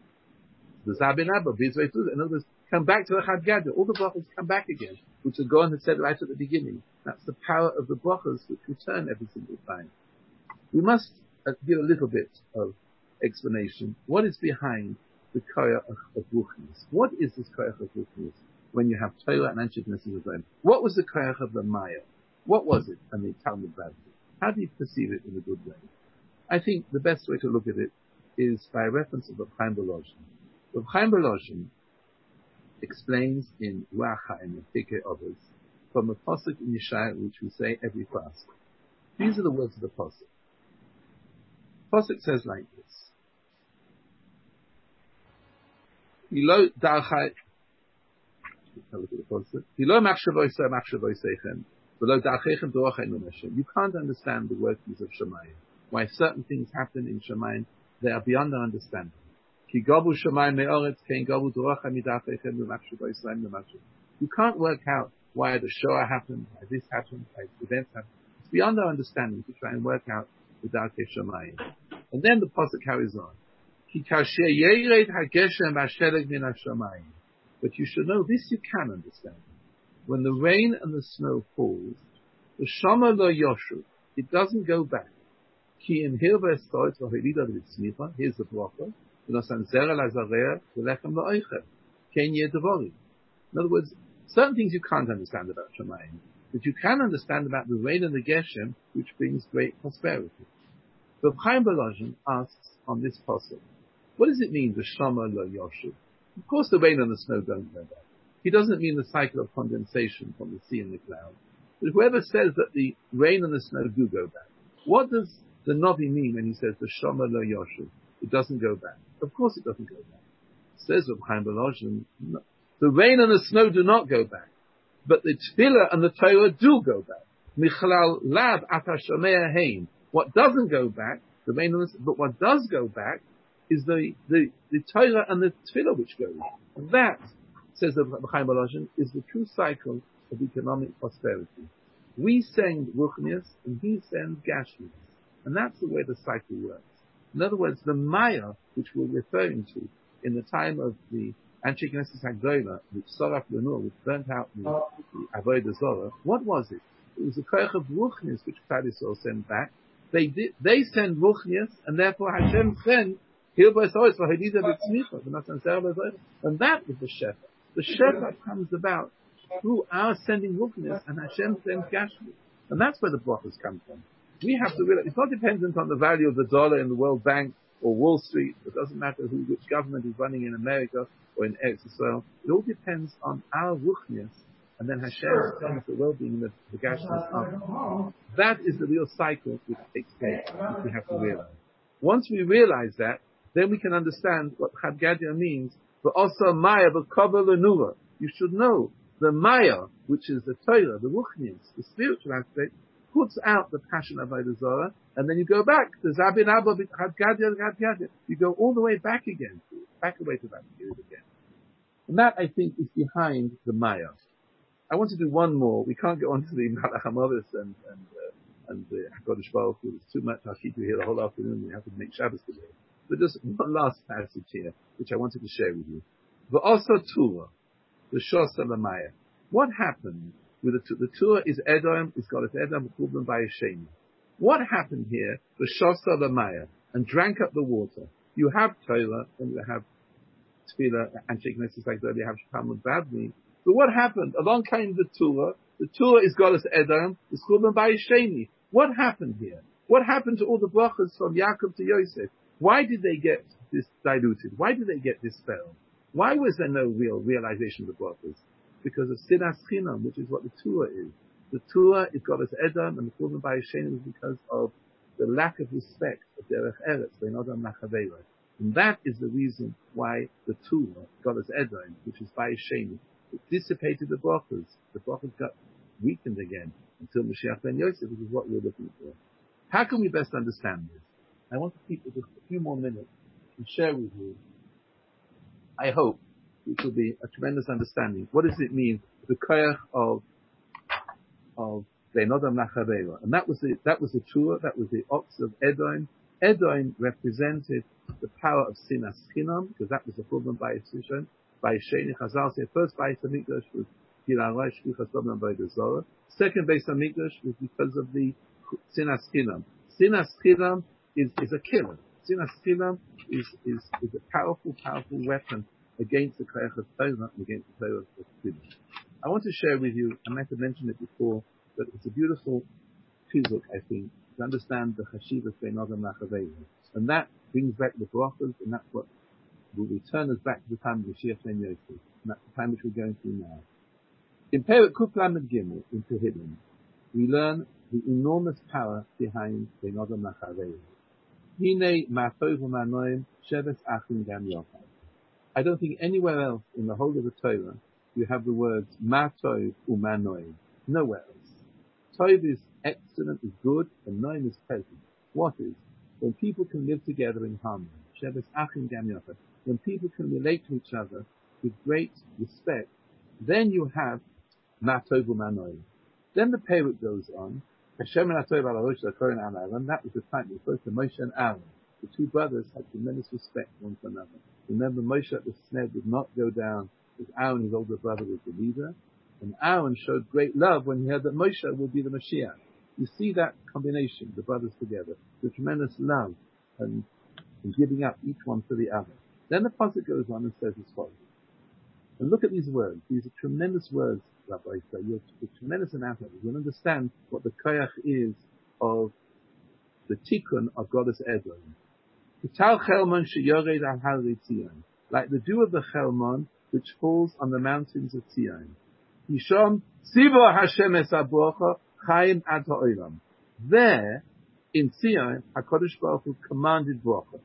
The Zabin Abba, B'Yizvei Tudah, in other words, come back to the Chad Gadya. All the brachas come back again, which the Gaon had said right at the beginning. That's the power of the brachas which return every single time. We must uh, give a little bit of explanation. What is behind the koyach of, of ruchnius? What is this koyach of ruchnius when you have Torah and Anshe Knesset HaGdolah? What was the koyach of the Maya? What was it? And the Talmud Bavli. How do you perceive it in a good way? I think the best way to look at it is by reference of Reb Chaim Volozhin. Reb Chaim Volozhin explains in Ruach Chaim and Pirkei Avos from a pasuk in Yeshaya which we say every fast. These are the words of the pasuk. Pasuk says like this: Hilo darchai. Look at the pasuk. Hilo machshavoisei machshavoiseichem, v'lo darcheichem dorcheinu Hashem. You can't understand the workings of Shemayim. Why certain things happen in Shemayim, they are beyond our understanding. Ki gabu shamayim me'oretz kein gabu dorocha midafechem v'machshu b'Yisrael v'machshu. You can't work out why the Shoah happened, why this happened, why events happened. It's beyond our understanding to try and work out the Darkei Shamayim. And then the pasuk carries on. Ki kasher yered hageshem v'ashelek min hashamayim. But you should know this you can understand. When the rain and the snow falls, the shama lo yoshu, it doesn't go back. Ki im hirva estoitz v'hoilida v'tzmicha, here's the bracha, v'nosan zera lazareh v'lechem la'oichet, ken yedavorim. In other words, certain things you can't understand about Shamayim, but you can understand about the rain and the Geshem, which brings great prosperity. So Chaim Volozhin asks on this pasuk, what does it mean, the Shama lo Yoshu? Of course the rain and the snow don't go back. He doesn't mean the cycle of condensation from the sea and the clouds. But whoever says that the rain and the snow do go back, what does the Navi mean when he says the Shama lo Yoshu? It doesn't go back. Of course it doesn't go back. Says Reb Chaim Volozhin, no. The rain and the snow do not go back, but the tefillah and the Torah do go back. Michlal lav ata shomea hein. What doesn't go back, the rain and the, but what does go back is the, the, the Torah and the tefillah which go. And that, says the Chaim Volozhin, is the true cycle of economic prosperity. We send ruchnius and he sends gashmius. And that's the way the cycle works. In other words, the Maya, which we're referring to in the time of the Anshe Knesset Hagdola, which Soraf Lenur, which burnt out the, the Avodah Zorah, what was it? It was the Koach of Ruchnius which Klal Yisrael sent back. They did, they send Ruchnius, and therefore Hashem sent Hilba Sois for Hadiza B'Tzmicha, and that is the Shefa. The Shefa comes about through our sending Ruchnius, and Hashem sends Gashmi. And that's where the brachas come from. We have to realize, it's not dependent on the value of the dollar in the World Bank or Wall Street. It doesn't matter who, which government is running in America or in Eretz Yisrael. It all depends on our ruchnius, and then Hashem sends the well-being, the, the gashmius up. That is the real cycle which takes place, which we have to realize. Once we realize that, then we can understand what Chad Gadya means. But also Maya, the Kavah Lenura. You should know the Maya, which is the Torah, the ruchnius, the spiritual aspect, puts out the passion of Avodah Zarah, and then you go back to Zabin Abba, Chad Gadya, Chad Gadya. You go all the way back again, back away to that period again. And that, I think, is behind the Maya. I want to do one more. We can't go on to the Malach HaMavis and, and, uh, and the HaKadosh Baruch Hu. It's too much. I'll keep you here the whole afternoon. We have to make Shabbos today. But just one last passage here, which I wanted to share with you. The Osa Tura, the Shos of the Maya. What happened with the, the Tura is Edom, is God, it's Edom, Chubban by Sheni. What happened here, the Shos of the Maya, and drank up the water? You have Torah, and you have Tefillah, and Sheikh Nessus like that, you have Talmud Bavli. But what happened? Along came the Torah. The Torah is Golas Edom, is Chubban by Sheni. What happened here? What happened to all the brachas from Yaakov to Yosef? Why did they get this diluted? Why did they get dispelled? Why was there no real realization of the brachas? Because of Sinas Chinam, which is what the Torah is. The Torah is Golas Edom, and the Chubban by Sheni is because of the lack of respect of Derech Eretz, Ben Adam Nachavera. And that is the reason why the Torah, Golas Edom, which is by Sheni, it dissipated the brachas. The brachas got weakened again until Mashiach ben Yosef, which is what we're looking for. How can we best understand this? I want to keep it just a few more minutes and share with you, I hope, which will be a tremendous understanding. What does it mean, the koach of, of Ben Adam Nachavera? And that was the, that was the Torah, that was the ox of Edom. Edom represented the power of Sinas Chinam, because that was the Churban by Yisrael. By Sheni Chazal said, first Bayis HaMikdash was Gilaroi Shvichas Dom and Avodah Zarah. Second Bayis HaMikdash was because of the Sinas Chinam. Sinas Chinam is, is a killer. Sinas Chinam is, is, is a powerful, powerful weapon against the Koach of Torah and against the Torah of Tefillah. I want to share with you, I might have mentioned it before, but it's a beautiful chizuk, I think, to understand the Chashivas Ben Adam Nachavera. And that brings back the brachas, and that's what will return us back to the time of Mashiach ben Yosef. And that's the time which we're going through now. In Perek Kuf Lamed Gimel, in Tehillim, we learn the enormous power behind Ben Adam Nachavera. Hine ma'tov u'ma'noim sheves achim gam yochad. I don't think anywhere else in the whole of the Torah you have the words ma'tov u'ma'noim. Nowhere else. Tov is excellent, is good, and noim is pleasant. What is? When people can live together in harmony. Sheves achim gam yochad. when people can relate to each other with great respect, then you have Matov Umanoim. Then the Perek goes on. Hashem and Atov ala Rosh HaKohen al Aaron. That was the time before Moshe and Aaron. The two brothers had tremendous respect one for another. Remember, Moshe at the snare did not go down because Aaron, his older brother, was the leader. And Aaron showed great love when he heard that Moshe will be the Mashiach. You see that combination, the brothers together, the tremendous love and, and giving up each one for the other. Then the pasuk goes on and says as follows. And look at these words. These are tremendous words, Rabbi Isa. You're a tremendous amount of it. You'll understand what the koyach is of the tikkun of Goddess Edom. Like the dew of the Chelmon, which falls on the mountains of Zion. Yishom Sivo Hashem es haBrocha Chaim ad ha'olam. There, in Zion, HaKadosh Baruch Hu commanded bracha.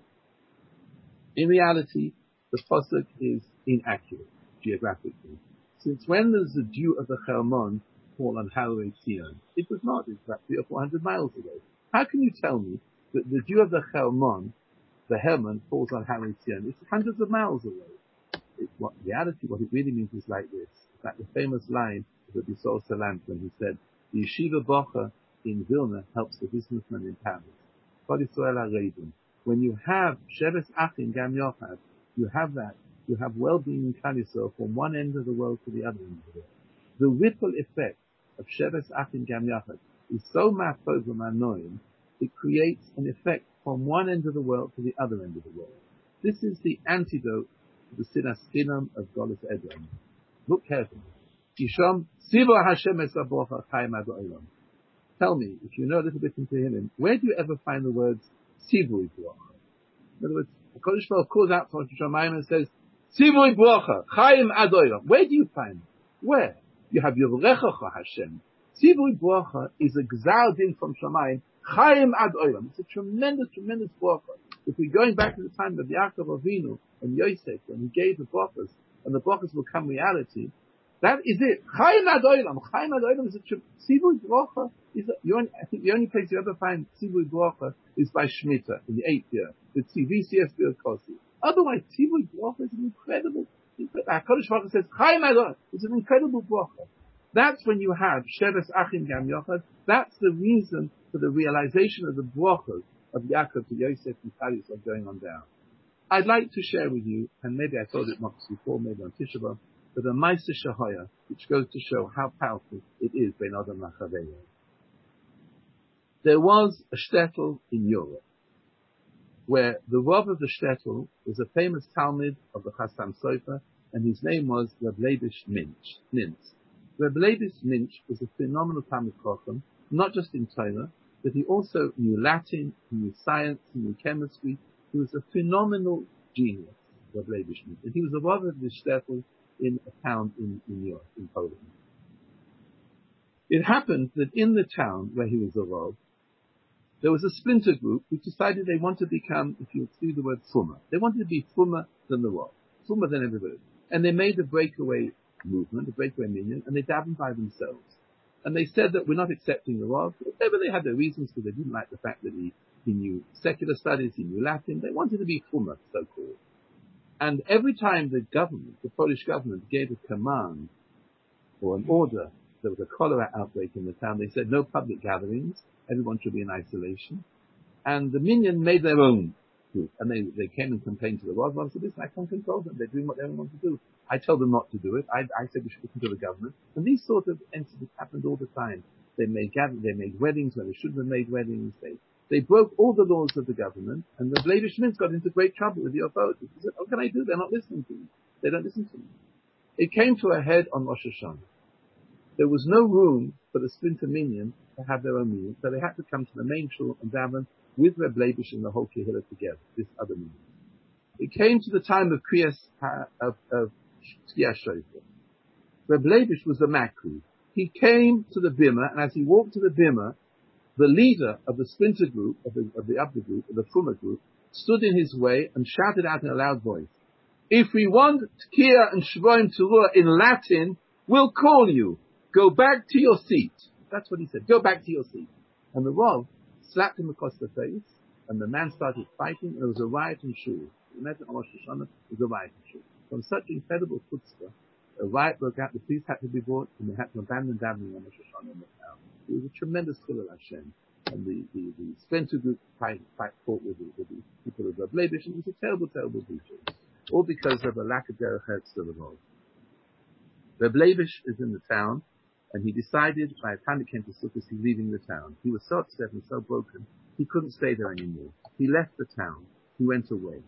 In reality, the pasuk is inaccurate geographically. Since when does the dew of the Chelmon fall on Harei Zion? It was not. It's about three or four hundred miles away. How can you tell me that the dew of the Chelmon, the Hermon, falls on Harei Zion? It's hundreds of miles away. It's what reality, what it really means is like this. It's like the famous line of the Bisol Salant when he said, the Yeshiva Bocha in Vilna helps the businessman in Paris. Kol Yisrael HaRedim. When you have Sheves Achim Gam Yochad, you have that. You have well-being in Klal Yisrael from one end of the world to the other end of the world. The ripple effect of Sheves Achim Gam Yochad is so matov umanoim, it creates an effect from one end of the world to the other end of the world. This is the antidote to the sinas chinam of Golos Edom. Look carefully. Yishom Sivo Hashem es haBrocha Chaim ad ha'olam. Tell me, if you know a little bit into Tehillim, where do you ever find the words Sivui Brocha? In other words, the Kodesh Baruch Hu calls out from Shemayim and says, Sivui Brocha Chaim ad ha'olam. Where do you find it? Where? You have Yivrechacha Hashem. Sivui Brocha is a gzar din from Shemayim. Chaim ad ha'olam. It's a tremendous, tremendous Brocha. If we're going back to the time of Yaakov Avinu and Yosef, when he gave the Brochas, and the Brochas will come reality, that is it. Chaim ad ha'olam. Chaim ad ha'olam is a trip. Sivui Brocha is a, you only, I think the only place you ever find Sivui Brocha is by Shemitah in the eighth year. The Tzivi C S B Kosi. Otherwise, Sivui Brocha is an incredible, incredible. HaKadosh Baruch Hu says, Chaim ad ha'olam. It's an incredible Brocha. That's when you have Sheves Achim Gam Yochad. That's the reason for the realization of the Brochas of Yaakov to Yosef and Klal Yisrael going on down. I'd like to share with you, and maybe I told it once before, maybe on Tisha B'Av, but a Ma'aseh Shahaya, which goes to show how powerful it is Ben Adam Lachaveyo. There was a shtetl in Europe, where the Rav of the shtetl was a famous Talmud of the Chassam Sofer, and his name was Reb Leibish Minch, Mintz. Reb Leibish Minch was a phenomenal Talmud Chacham, not just in Torah, but he also knew Latin, he knew science, he knew chemistry. He was a phenomenal genius, Reb Leibish Minch. And he was a Rav of the shtetl in a town in, in Europe, in Poland. It happened that in the town where he was a Rav, there was a splinter group who decided they wanted to become, if you see the word Fuma, they wanted to be Fuma than the Rav, Fuma than everybody. And they made a breakaway movement, a breakaway minyan, and they davened by themselves. And they said that we're not accepting the Rav. Whatever they had their reasons, because they didn't like the fact that he, he knew secular studies, he knew Latin. They wanted to be Fuma, so-called. And every time the government, the Polish government, gave a command or an order, there was a cholera outbreak in the town, they said no public gatherings, everyone should be in isolation. And the minyan made their own group. And they, they came and complained to the Rav. Rav said, listen, I can't control them. They're doing what they want to do. I told them not to do it. I, I said we should listen to the government. And these sort of incidents happened all the time. They made gatherings, they made weddings when they shouldn't have made weddings. They, they broke all the laws of the government. And the Leibish Minch got into great trouble with the authorities. He said, what can I do? They're not listening to me. They don't listen to me. It came to a head on Rosh Hashanah. There was no room for the splinter minyan to have their own minyan, so they had to come to the main shul and daven with Reb Leibish and the whole kehillah together, this other minyan. It came to the time of Kriyas, of, of Tkiyah Shofar. Reb Leibish was the Makri. He came to the bima, and as he walked to the bima, the leader of the splinter group, of the, of the upper group, of the Fuma group, stood in his way and shouted out in a loud voice, if we want Tkiyah and Shvoim Teruah in Latin, we'll call you. Go back to your seat. That's what he said. Go back to your seat. And the Rav slapped him across the face, and the man started fighting, and there was a riot in Shul. The met on Rosh Hashanah was a riot issue. From such incredible chutzpah, a riot broke out, the police had to be brought, and they had to abandon davening on Rosh Hashanah in the town. It was a tremendous chilul Hashem. And the, the, the Spencer group fight, fight fought with the, with the people of Reb Leibish, and it was a terrible, terrible breach. All because of a lack of derech eretz to the Lord. Reb Leibish is in the town, and he decided by the time it came to Sukkot, he's leaving the town. He was so upset and so broken, he couldn't stay there anymore. He left the town. He went away.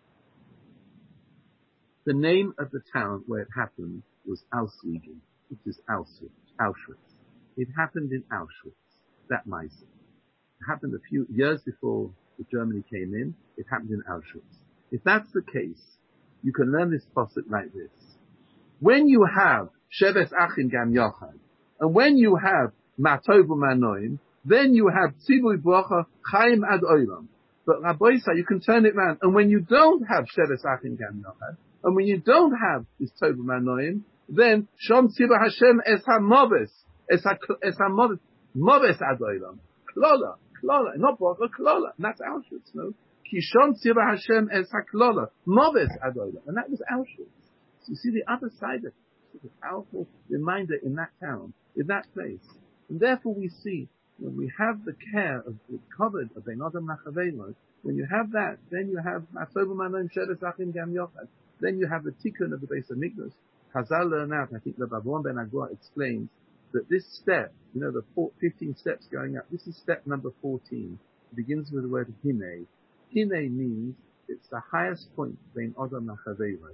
The name of the town where it happened was Auschwitz, which is Auschwitz. Auschwitz. It happened in Auschwitz, that Meiser. It happened a few years before Germany came in. It happened in Auschwitz. If that's the case, you can learn this pasuk like this. When you have Sheves Achim Gam Yochad, and when you have Matov Manoim, then you have Tzibui Bracha Chaim Ad Olam. But Rabbi say you can turn it round. And when you don't have Sheves Achim Gam Yochad, and when you don't have this Tov Manoim, then Shom Tzibah Hashem Es HaMoves, Es HaMoves, Moves Ad Olam. Klola, Klola, not Bracha, Klola. And that's Auschwitz, no? Kishon Tzibah Hashem Es HaKlola, Moves Ad Olam. And that was Auschwitz. So you see the other side of it. It's a powerful reminder in that town, in that place. And therefore we see, when we have the care of the covered of Ben Adam Nachavelos, when you have that, then you have Masovu Manom Sheves Achim Gam Yochad. Then you have the tikkun of the Beis Hamikdash. Chazal learn out, I think the Babon Ben Agua explains, that this step, you know, the four, fifteen steps going up, this is step number fourteen. It begins with the word Hine. Hine means it's the highest point Ben Adam Nachavelos.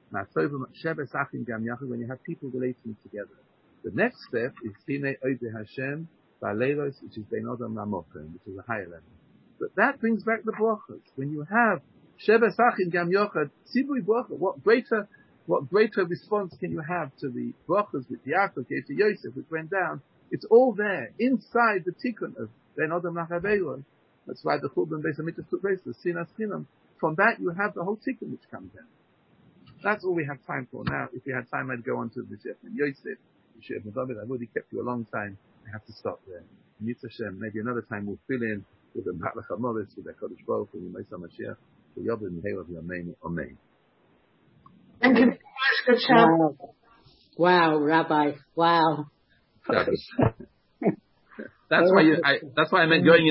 Sheves Achim Gam Yochad, when you have people relating together. The next step is Hine Ode Hashem, Ba'leilos, which is Ben Adam Lamokim, which is a higher level. But that brings back the brachas. When you have Sheves Achim Gam Yochad, Tzibui Bracha, what greater, what greater response can you have to the brachas which Yaakov gave to Yosef, which went down? It's all there, inside the tikkun of Ben Adam Lachavelos. That's why the Churban Beis Hamikdash took place, the Sinas Chinam. From that you have the whole tikkun which comes down. That's all we have time for now. If we had time, I'd go on to the Shef and Yosef, the Shef and David. I've already kept you a long time. I have to stop there. Mitzvah Hashem, maybe another time we'll fill in with the Matlach HaMoritz, with the Kodesh Baruch Hu, with Moshe Mashiach, the Yobin and Helav Yamein Amen. Thank you very much. Good job. Wow. Wow, Rabbi. Wow. That's why you, I, that's why I meant going